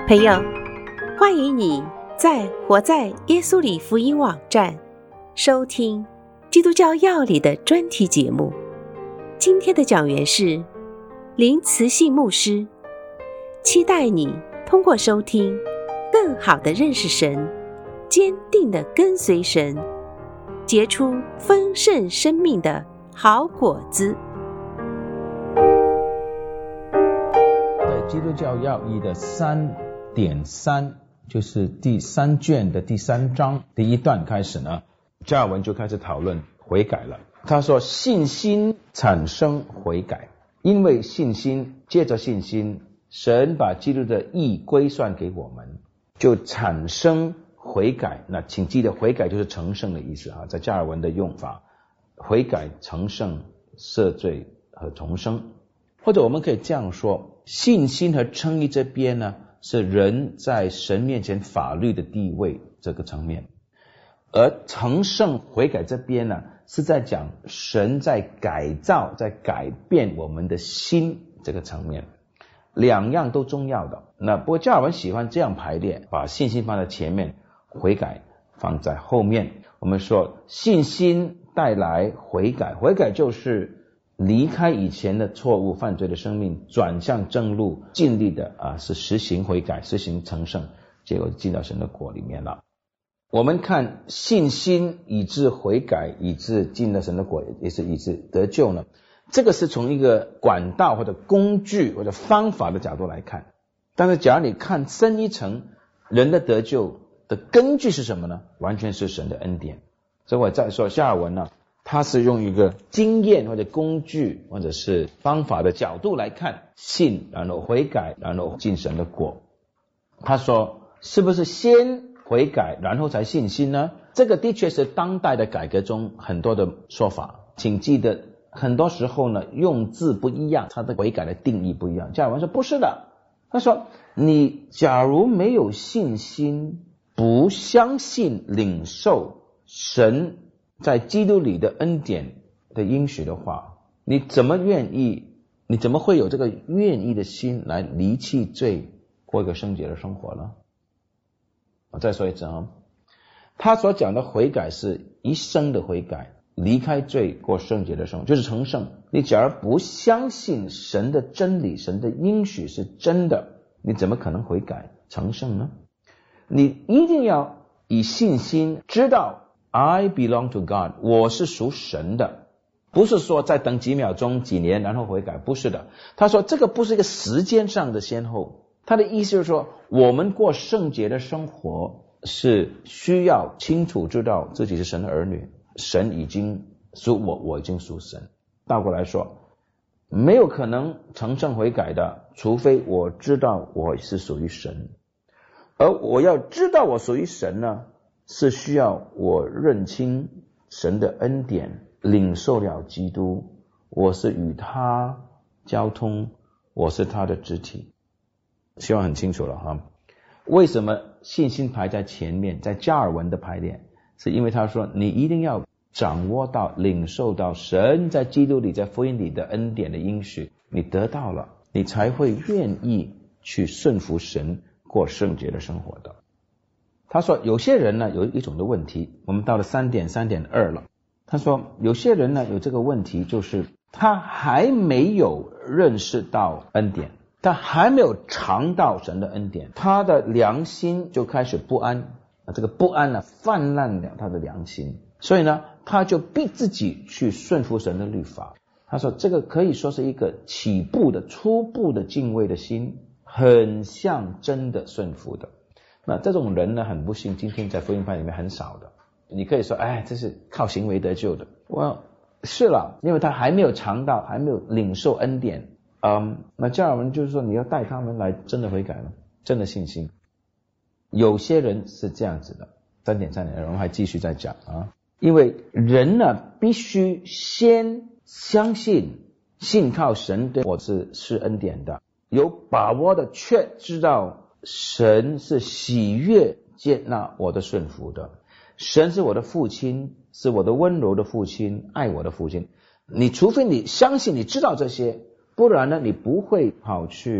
朋友，欢迎你在活在耶稣里福音网站收听基督教要理的专题节目。今天的讲员是林慈信牧师，期待你通过收听更好地认识神，坚定地跟随神，结出丰盛生命的好果子。 在基督教要义的3.3，就是第3卷的第3章第1段开始呢，加尔文就开始讨论悔改了。他说信心产生悔改，因为信心，借着信心，神把基督的义归算给我们，就产生悔改。那请记得悔改就是成圣的意思啊，在加尔文的用法，悔改、成圣、赦罪和重生。或者我们可以这样说，信心和称义这边呢，是人在神面前法律的地位这个层面，而成圣悔改这边呢，是在讲神在改造，在改变我们的心这个层面，两样都重要的。那不过加尔文喜欢这样排列，把信心放在前面，悔改放在后面。我们说信心带来悔改，悔改就是离开以前的错误犯罪的生命，转向正路，尽力的是实行悔改，实行成圣，结果进到神的国里面了。我们看信心以致悔改，以致进了神的国，也是以致得救呢，这个是从一个管道或者工具或者方法的角度来看。但是假如你看深一层，人的得救的根据是什么呢？完全是神的恩典。所以我再说加尔文呢，他是用一个经验或者工具或者是方法的角度来看信，然后悔改，然后进神的国。他说是不是先悔改然后才信心呢？这个的确是当代的改革中很多的说法，请记得很多时候呢用字不一样，他的悔改的定义不一样。加尔文说不是的，他说你假如没有信心，不相信领受神在基督里的恩典的应许的话，你怎么会有这个愿意的心来离弃罪，过一个圣洁的生活呢？我再说一次啊，他所讲的悔改是一生的悔改，离开罪过圣洁的生活，就是成圣。你假如不相信神的真理，神的应许是真的，你怎么可能悔改成圣呢？你一定要以信心知道I belong to God， 我是属神的，不是说再等几秒钟几年然后悔改，不是的。他说这个不是一个时间上的先后，他的意思就是说我们过圣洁的生活是需要清楚知道自己是神的儿女，神已经属我，我已经属神。倒过来说，没有可能成圣悔改的，除非我知道我是属于神。而我要知道我属于神呢，是需要我认清神的恩典，领受了基督，我是与他交通，我是他的肢体。希望很清楚了哈。为什么信心排在前面，在加尔文的排列，是因为他说你一定要掌握到领受到神在基督里在福音里的恩典的应许，你得到了，你才会愿意去顺服神，过圣洁的生活的。他说有些人呢有一种的问题，我们到了3.2了。他说有些人呢有这个问题，就是他还没有认识到恩典，他还没有尝到神的恩典，他的良心就开始不安，这个不安呢泛滥了他的良心，所以呢他就逼自己去顺服神的律法。他说这个可以说是一个起步的初步的敬畏的心，很像真的顺服的。那这种人呢很不幸，今天在福音派里面很少的。你可以说这是靠行为得救的，是了，因为他还没有尝到，还没有领受恩典。那加尔文就是说你要带他们来真的悔改了，真的信心。有些人是这样子的。3.3我们还继续再讲啊，因为人呢必须先相信信靠神对我是恩典的，有把握的确知道神是喜悦接纳我的顺服的，神是我的父亲，是我的温柔的父亲，爱我的父亲。你除非你相信你知道这些，不然呢你不会跑去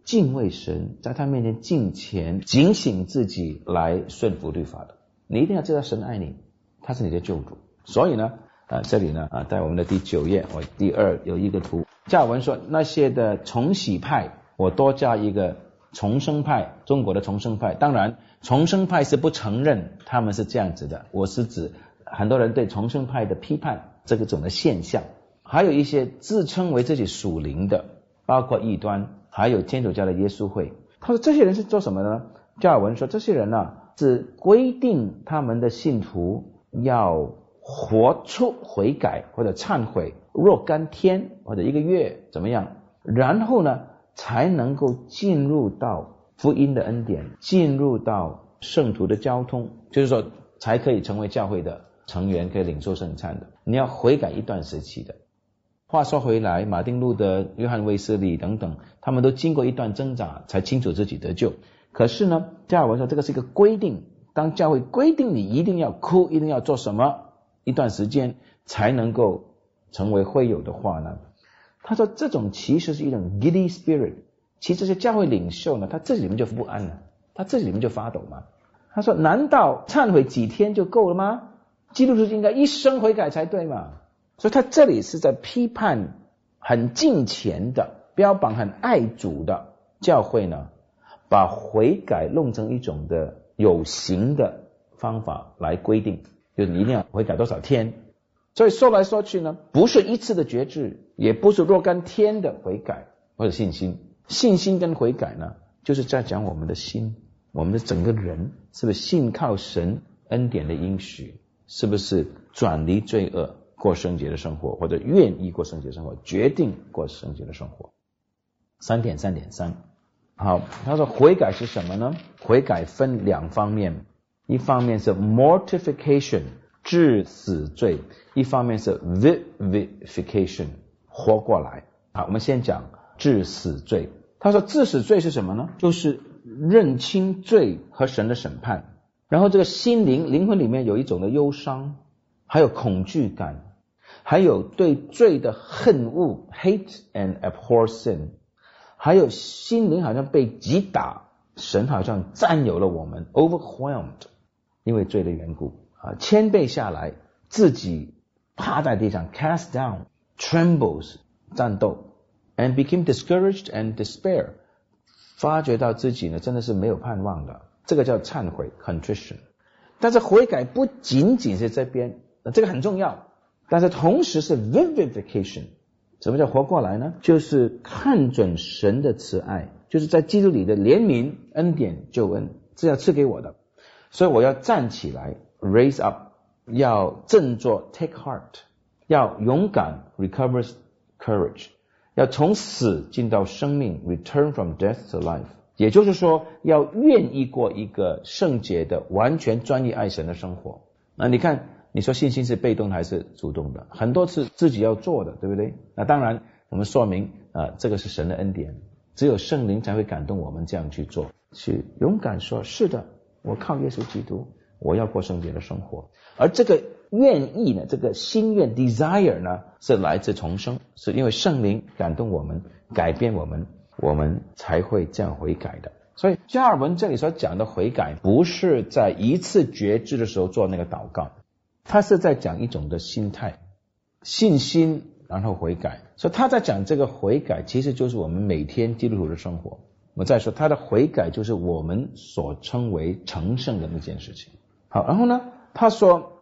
敬畏神，在他面前敬虔，警醒自己来顺服律法的。你一定要知道神爱你，他是你的救主。所以呢这里呢在我们的第9页，我第2有一个图，加尔文说那些的重洗派，我多加一个重生派，中国的重生派。当然重生派是不承认他们是这样子的，我是指很多人对重生派的批判这种的现象。还有一些自称为自己属灵的，包括异端，还有天主教的耶稣会。他说这些人是做什么呢？加尔文说这些人是规定他们的信徒要活出悔改或者忏悔若干天或者1个月怎么样，然后呢才能够进入到福音的恩典，进入到圣徒的交通，就是说才可以成为教会的成员，可以领受圣餐的。你要悔改一段时期的。话说回来，马丁路德、约翰卫斯理等等，他们都经过一段挣扎才清楚自己得救。可是呢，加尔文说这个是一个规定，当教会规定你一定要哭，一定要做什么一段时间才能够成为会友的话呢，他说这种其实是一种 giddy spirit。 其实这些教会领袖呢，他自己里面就不安了，他自己里面就发抖嘛。他说难道忏悔几天就够了吗？基督徒应该一生悔改才对嘛。所以他这里是在批判很敬虔的、标榜很爱主的教会呢，把悔改弄成一种的有形的方法来规定，就是你一定要悔改多少天。所以说来说去呢，不是一次的决志，也不是若干天的悔改或者信心。信心跟悔改呢，就是在讲我们的心，我们的整个人是不是信靠神恩典的应许，是不是转离罪恶过圣洁的生活，或者愿意过圣洁的生活，决定过圣洁的生活。3.3.3 好，他说悔改是什么呢？悔改分2方面，一方面是 mortification 治死罪，一方面是 vivification 活过来。好，我们先讲治死罪。他说治死罪是什么呢？就是认清罪和神的审判，然后这个灵魂里面有一种的忧伤，还有恐惧感，还有对罪的恨恶 hate and abhor sin， 还有心灵好像被击打，神好像占有了我们 overwhelmed， 因为罪的缘故谦卑下来，自己趴在地上 cast down trembles 战斗 and became discouraged and despair， 发觉到自己呢真的是没有盼望的，这个叫忏悔 contrition。 但是悔改不仅仅是这边，这个很重要，但是同时是 vivification。 什么叫活过来呢？就是看准神的慈爱，就是在基督里的怜悯恩典救恩是要赐给我的，所以我要站起来 raise up， 要振作 take heart， 要勇敢 recover courage， 要从死进到生命 return from death to life， 也就是说要愿意过一个圣洁的完全专一爱神的生活。那你看，你说信心是被动还是主动的？很多是自己要做的，对不对？那当然我们说明这个是神的恩典，只有圣灵才会感动我们这样去做，去勇敢说是的，我靠耶稣基督，我要过圣洁的生活。而这个愿意呢，这个心愿 desire 呢，是来自重生，是因为圣灵感动我们，改变我们，我们才会这样悔改的。所以加尔文这里所讲的悔改，不是在一次觉知的时候做那个祷告，他是在讲一种的心态，信心然后悔改。所以他在讲这个悔改其实就是我们每天基督徒的生活。我再说他的悔改就是我们所称为成圣的那件事情。好，然后呢他说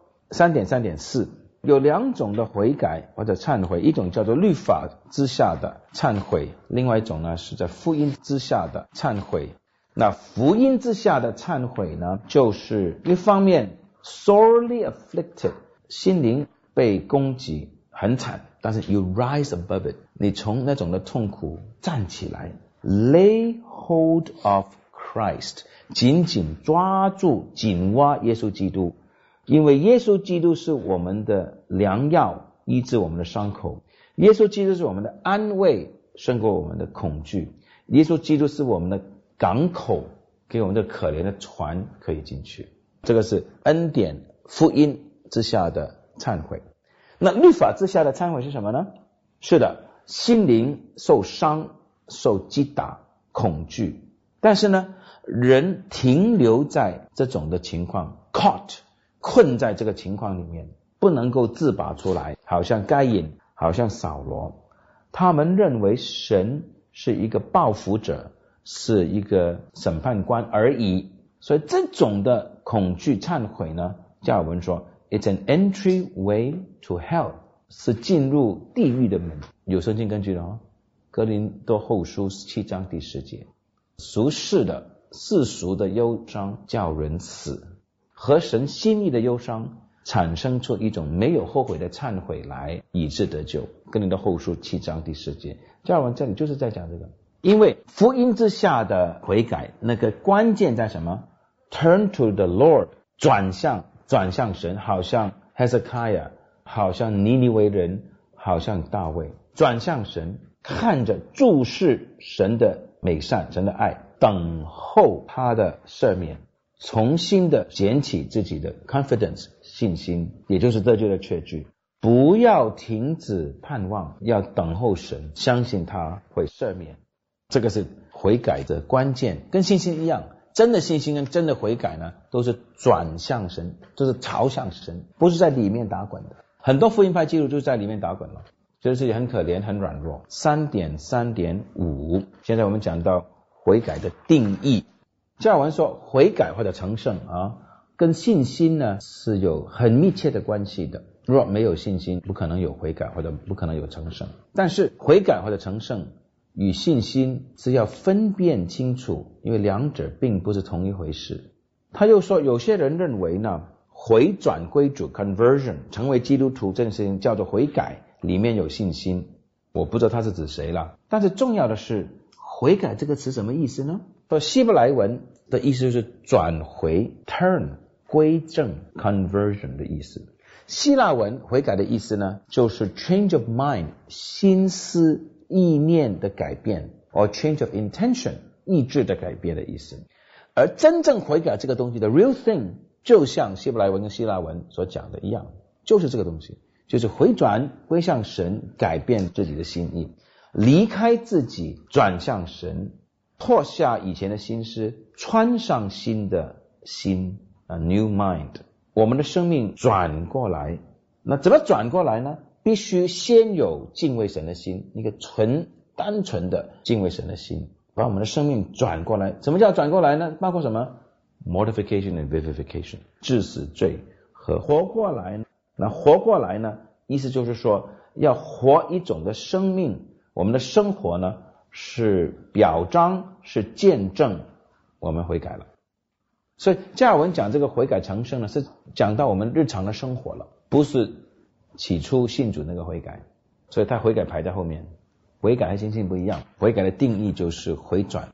3.3.4 有2种的悔改或者忏悔，一种叫做律法之下的忏悔，另外一种呢是在福音之下的忏悔。那福音之下的忏悔呢，就是一方面 sorely afflicted， 心灵被攻击很惨，但是 you rise above it， 你从那种的痛苦站起来， lay hold of Christ， 紧紧抓住紧握耶稣基督，因为耶稣基督是我们的良药，医治我们的伤口，耶稣基督是我们的安慰，胜过我们的恐惧，耶稣基督是我们的港口，给我们的可怜的船可以进去。这个是恩典福音之下的忏悔。那律法之下的忏悔是什么呢？是的，心灵受伤受击打， 恐惧。但是呢，人停留在这种的情况 caught 困在这个情况里面，不能够自拔出来，好像该隐，好像扫罗，他们认为神是一个报复者，是一个审判官而已。所以这种的恐惧忏悔呢，加尔文说 It's an entryway to hell， 是进入地狱的门。有圣经根据的哦，哥林多后书7章第10节，俗世的世俗的忧伤叫人死，合神心意的忧伤产生出一种没有后悔的忏悔来，以致得救。哥林多后书7章第10节，加尔文这里就是在讲这个。因为福音之下的悔改，那个关键在什么？ Turn to the Lord， 转向神，好像 Hezekiah， 好像尼尼微人，好像大卫，转向神，看着注视神的美善，神的爱，等候他的赦免，重新的捡起自己的 confidence 信心，也就是得救的确据。不要停止盼望，要等候神，相信他会赦免。这个是悔改的关键，跟信心一样，真的信心跟真的悔改呢，都是转向神，就是朝向神，不是在里面打滚的。很多福音派基督徒就是在里面打滚了，觉得自己很可怜很软弱。3.3.5 现在我们讲到悔改的定义。加尔文说悔改或者成圣跟信心呢是有很密切的关系的。若没有信心，不可能有悔改，或者不可能有成圣。但是悔改或者成圣与信心是要分辨清楚，因为两者并不是同一回事。他又说有些人认为呢，回转归主 conversion 成为基督徒这件事情叫做悔改，里面有信心。我不知道他是指谁了，但是重要的是悔改这个词什么意思呢？说希伯来文的意思就是转回 turn 归正 conversion 的意思。希腊文悔改的意思呢，就是 change of mind 心思意念的改变， or change of intention 意志的改变的意思。而真正悔改这个东西的 real thing 就像希伯来文跟希腊文所讲的一样，就是这个东西，就是回转归向神，改变自己的心意，离开自己转向神，脱下以前的心思，穿上新的心，a new mind。 我们的生命转过来。那怎么转过来呢？必须先有敬畏神的心，一个单纯的敬畏神的心，把我们的生命转过来。什么叫转过来呢？包括什么？ mortification and vivification 治死罪和活过来。那活过来呢，意思就是说要活一种的生命，我们的生活呢是表彰，是见证我们悔改了。所以加尔文讲这个悔改成圣呢，是讲到我们日常的生活了，不是起初信主那个悔改。所以他悔改排在后面。悔改和信心不一样，悔改的定义就是回转。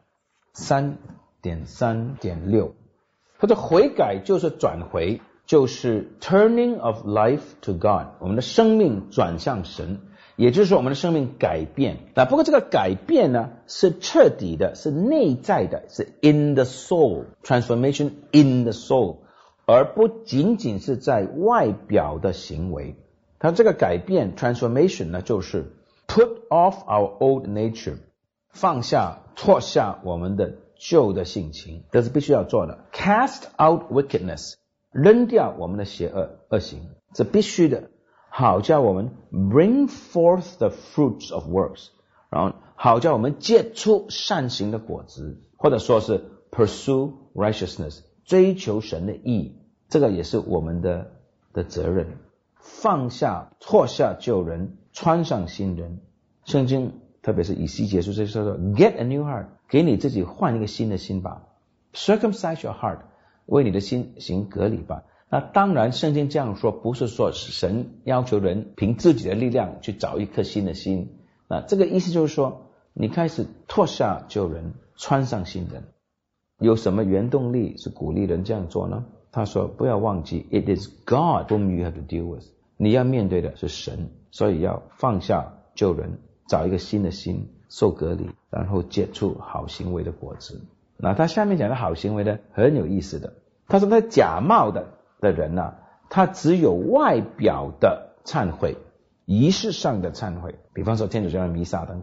3.3.6 他说悔改就是转回，就是 turning of life to God， 我们的生命转向神，也就是说我们的生命改变。不过这个改变呢是彻底的，是内在的，是 in the soul， transformation in the soul， 而不仅仅是在外表的行为。它这个改变 transformation 呢，就是 put off our old nature， 放下脱下我们的旧的性情，这是必须要做的。 cast out wickedness， 扔掉我们的邪恶行，这必须的，好叫我们 bring forth the fruits of works， 然后好叫我们结出善行的果子，或者说是 pursue righteousness， 追求神的义，这个也是我们的责任。放下脱下旧人，穿上新人。圣经特别是以西结书这说 get a new heart， 给你自己换一个新的心吧， circumcise your heart， 为你的心行割礼吧。那当然圣经这样说不是说神要求人凭自己的力量去找一颗新的心，那这个意思就是说你开始脱下旧人，穿上新人。有什么原动力是鼓励人这样做呢？他说不要忘记 it is God whom you have to deal with， 你要面对的是神，所以要放下旧人，找一个新的心，受割礼，然后结出好行为的果子。那他下面讲的好行为呢很有意思的，他说那假冒的人啊，他只有外表的忏悔，仪式上的忏悔，比方说天主教的弥撒等等，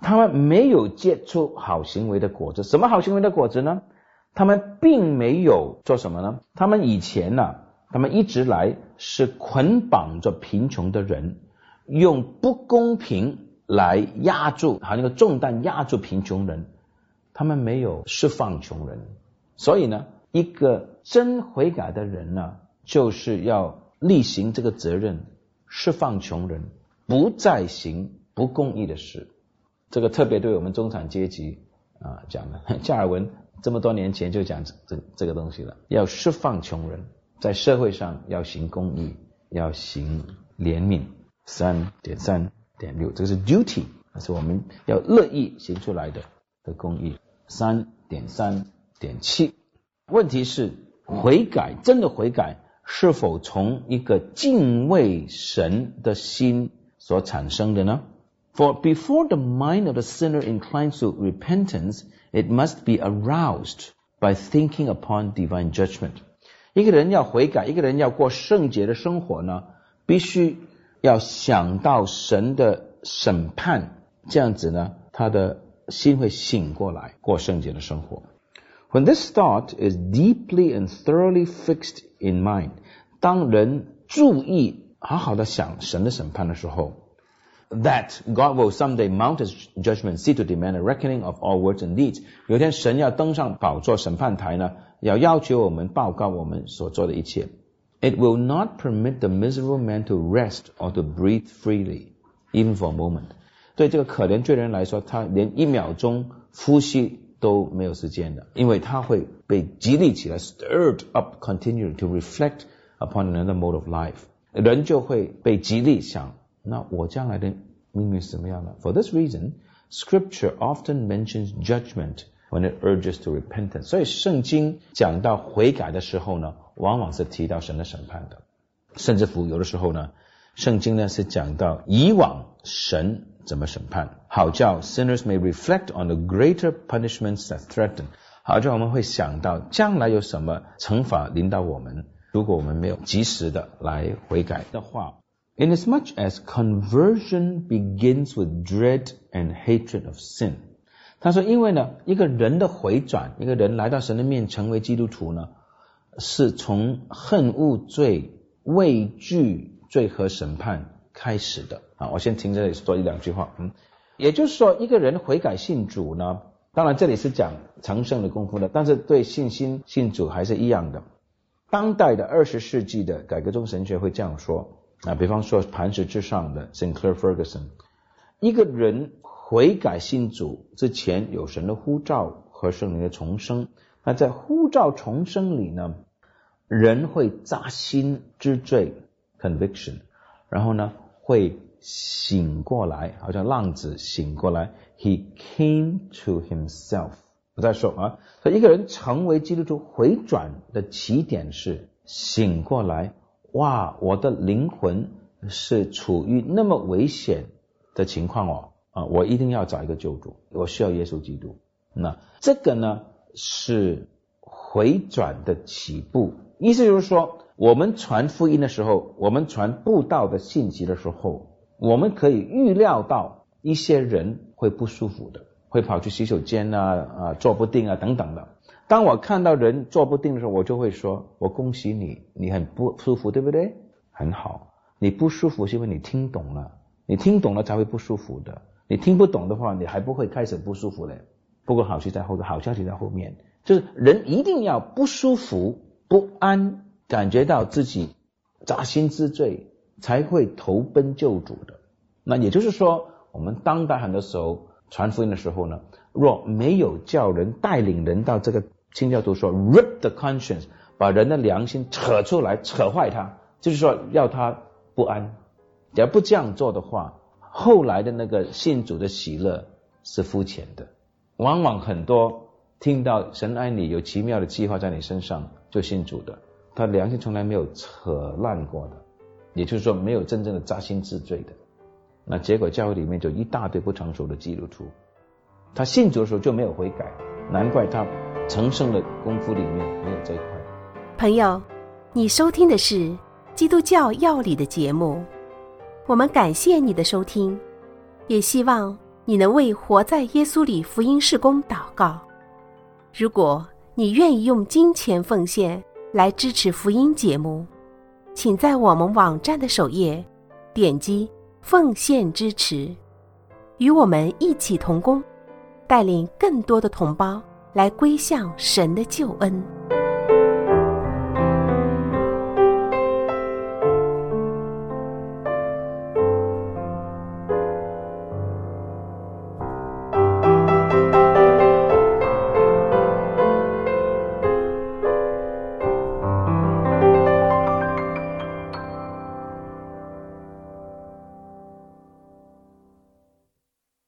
他们没有结出好行为的果子。什么好行为的果子呢？他们并没有做什么呢？他们以前他们一直来是捆绑着贫穷的人，用不公平来压住，好像那个重担压住贫穷人，他们没有释放穷人。所以呢，一个真悔改的人就是要履行这个责任，释放穷人，不再行不公义的事。这个特别对我们中产阶级讲的，加尔文这么多年前就讲这个东西了，要释放穷人，在社会上要行公义，要行怜悯。3.3.6 这个是 duty， 是我们要乐意行出来的公义。3.3.7 问题是悔改，真的悔改是否从一个敬畏神的心所产生的呢？ For before the mind of the sinner inclines to repentance, it must be aroused by thinking upon divine judgment. 一个人要悔改，一个人要过圣洁的生活呢，必须要想到神的审判，这样子呢，他的心会醒过来，过圣洁的生活。When this thought is deeply and thoroughly fixed in mind, 当人注意好好的想神的审判的时候， that God will someday mount his judgment seat to demand a reckoning of all words and deeds. 有一天神要登上宝座审判台呢，要求我们报告我们所做的一切。It will not permit the miserable man to rest or to breathe freely, even for a moment. 对这个可怜罪人来说，他连1秒钟呼吸都没有时间的，因为他会被激励起来 stirred up continually to reflect upon another mode of life. 人就会被激励想，那我将来的命运是怎么样呢？ For this reason, Scripture often mentions judgment when it urges to repentance. 所以圣经讲到悔改的时候呢，往往是提到神的审判的。甚至乎有的时候呢，圣经呢是讲到以往神怎么审判，好叫 sinners may reflect on the greater punishments that threaten. 好叫我们会想到将来有什么惩罚临到我们，如果我们没有及时的来悔改的话。Inasmuch as conversion begins with dread and hatred of sin. 他说因为呢，一个人的回转，一个人来到神的面成为基督徒呢，是从恨恶罪、畏惧罪和审判开始的。我先停这里说1-2句话。也就是说一个人悔改信主呢，当然这里是讲成圣的功夫的，但是对信心信主还是一样的。当代的20世纪的改革宗神学会这样说比方说磐石之上的 Sinclair Ferguson， 一个人悔改信主之前有神的呼召和圣灵的重生，那在呼召重生里呢，人会扎心知罪 conviction， 然后呢会醒过来，好像浪子醒过来 He came to himself。 我再说所以一个人成为基督徒回转的起点是醒过来，哇，我的灵魂是处于那么危险的情况我一定要找一个救主，我需要耶稣基督。那这个呢是回转的起步，意思就是说我们传福音的时候，我们传布道的信息的时候，我们可以预料到一些人会不舒服的，会跑去洗手间坐不定等等的。当我看到人坐不定的时候，我就会说，我恭喜你，你很不舒服，对不对？很好，你不舒服是因为你听懂了，你听懂了才会不舒服的，你听不懂的话，你还不会开始不舒服嘞。不过好消息在后面，就是人一定要不舒服、不安，感觉到自己扎心之罪，才会投奔救主的。那也就是说，我们当代很多时候传福音的时候呢，若没有叫人带领人到这个清教徒说 rip the conscience， 把人的良心扯出来，扯坏他，就是说要他不安。假如不这样做的话，后来的那个信主的喜乐是肤浅的。往往很多听到神爱你，有奇妙的计划在你身上就信主的，他良心从来没有扯烂过的，也就是说没有真正的扎心治罪的。那结果教会里面就一大堆不成熟的基督徒，他信主的时候就没有悔改，难怪他成圣的功夫里面没有这一块。 朋友，你收听的是基督教要理的节目，我们感谢你的收听，也希望你能为活在耶稣里福音事工祷告。如果你愿意用金钱奉献来支持福音节目，请在我们网站的首页点击奉献支持，与我们一起同工，带领更多的同胞来归向神的救恩。